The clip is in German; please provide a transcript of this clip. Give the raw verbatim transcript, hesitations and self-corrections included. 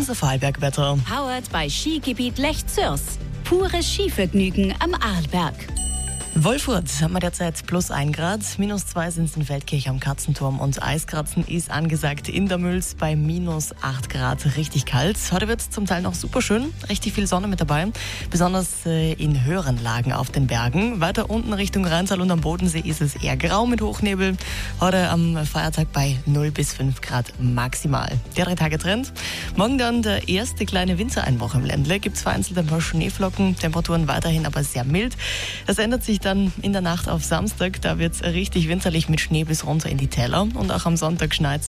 unser Vorarlberg-Wetter. Powered bei Skigebiet Lech-Zürs. Pures Skivergnügen am Arlberg. Wolfurt haben wir derzeit plus ein Grad, minus zwei sind es in Feldkirch am Katzenturm und Eiskratzen ist angesagt in der Mülls bei minus acht Grad, richtig kalt. Heute wird es zum Teil noch super schön, richtig viel Sonne mit dabei, besonders äh, in höheren Lagen auf den Bergen. Weiter unten Richtung Rheintal und am Bodensee ist es eher grau mit Hochnebel. Heute am Feiertag bei null bis fünf Grad maximal. Der drei Tage Trend. Morgen dann der erste kleine Wintereinbruch im Ländle, gibt es vereinzelt ein paar Schneeflocken, Temperaturen weiterhin aber sehr mild. Das ändert sich dann in der Nacht auf Samstag, da wird es richtig winterlich mit Schnee bis runter in die Täler und auch am Sonntag schneit